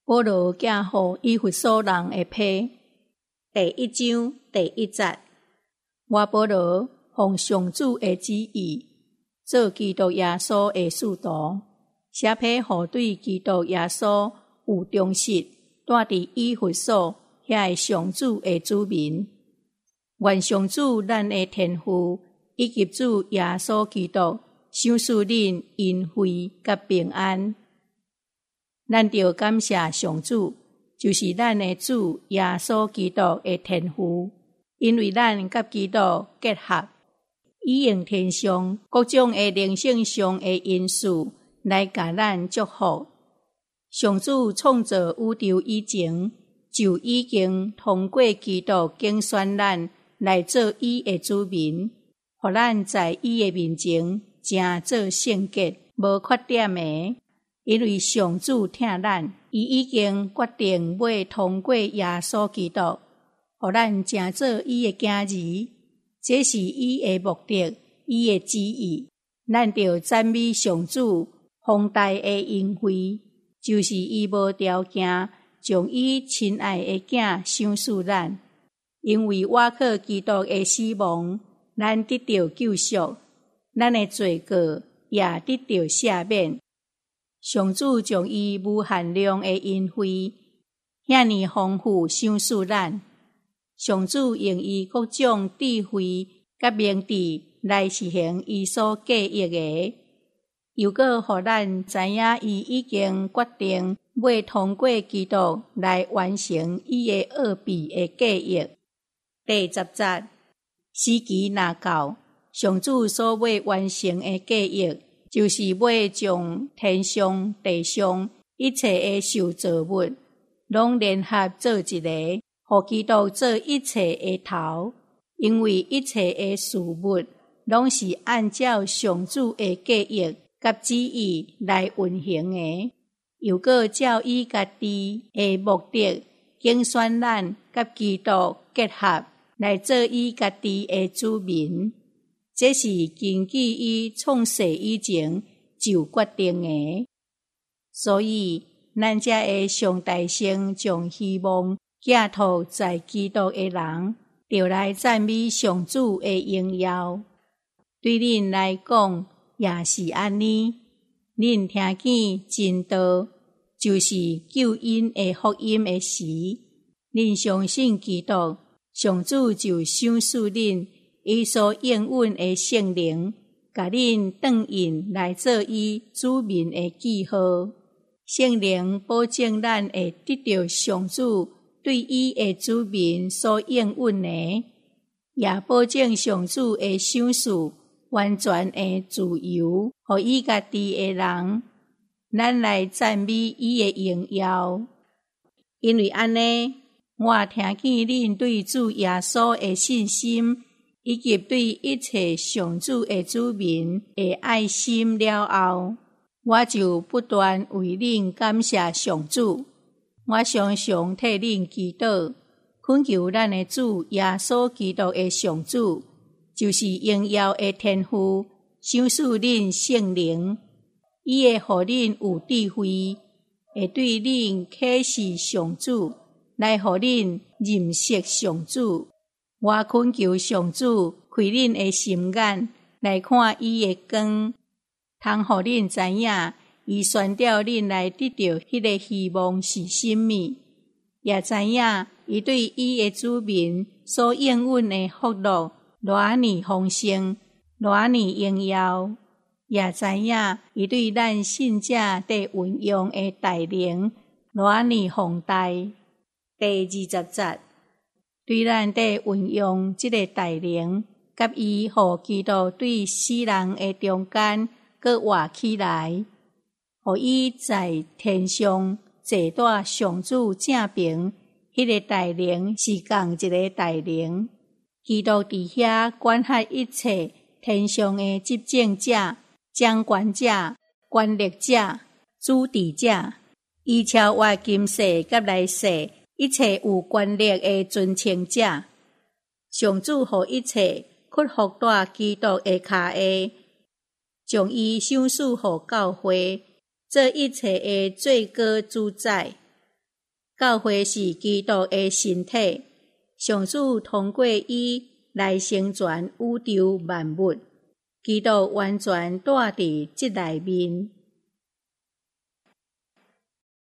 保罗寄予以弗所人的批，第1章第1节。我保罗奉上主的旨意，做基督耶稣的使徒，写批予对基督耶稣有忠实，住伫以弗所遐个上主的子民。愿上主咱的天父以及主耶稣基督赏赐恁恩惠甲平安。咱着感谢上主，就是咱的主耶稣基督的天父，因为咱甲基督结合，以用天上各种的灵性上的因素来甲咱祝福。上主创造宇宙以前，就已经通过基督拣选咱来做伊的子民，互咱在伊的面前正做圣洁、无缺点的。因为上主疼咱，伊已经决定要通过耶稣基督，互咱正做伊的囝儿。这是伊的目的，伊的旨意。咱着赞美上主丰大的恩惠，就是伊无条件将伊亲爱的囝赏赐咱。因为我靠基督的死亡，咱得到救赎，咱的罪过也得到赦免。上主将伊无限量的恩惠，遐尼丰富赏赐咱。上主用伊各种智慧甲明智来实行伊所计划的，又搁互咱知影伊已经决定要通过基督来完成伊的奥秘的计划。第10节，时期若到，上主所要完成的计划，就是要将天上地上一切的受造物，拢联合做一个，互基督做一切的头。因为一切的事物，拢是按照上主的计划甲旨意来运行的，又搁照伊家己的目的，拣选咱甲基督结合，来做伊家己的子民。这是根据伊创世以前就决定的，所以咱才会上大声将希望寄托在基督的人，就来赞美上主的荣耀。对恁来讲也是安尼，恁听见真道，就是救恩的福音的时，恁相信基督，上主就赏赐恁伊所应允的圣灵，甲恁转印来做伊子民的记号。圣灵保证咱会得到上主对伊的子民所应允的，也保证上主的赏赐完全的自由，予伊家己的人。咱来赞美伊的荣耀。因为安尼，我听见恁对主耶稣的信心，以及对一切上主的子民的爱心了后，我就不断为恁感谢上主。我常常替恁祈祷，恳求咱的主耶稣基督的上主，就是荣耀的天父，赏赐恁圣灵，伊会互恁有智慧，会对恁启示上主，来互恁认识上主。我恳求上主开恁的心眼，来看伊的光，通互恁知影，伊选召恁来得到迄个希望是甚么，也知影伊对伊的子民所应允的福乐偌尼丰盛，偌尼荣耀，也知影伊对咱信者得运用的大能偌尼宏大。第20节，对咱得运用这个大能，甲伊互基督对死人的中间搁活起来，互伊在天上坐在上主正边，迄个大能是共一个大能。基督伫遐管辖一切天上的执政者、掌权者、权力者、主治者，伊超越今世甲来世一切有权力的尊称者。上主互一切屈服在基督的骹下，将伊赏赐互教会，做一切的最高主宰。 教会是基督的身体，上主通过伊来成全宇宙万物，基督完全住伫即内面。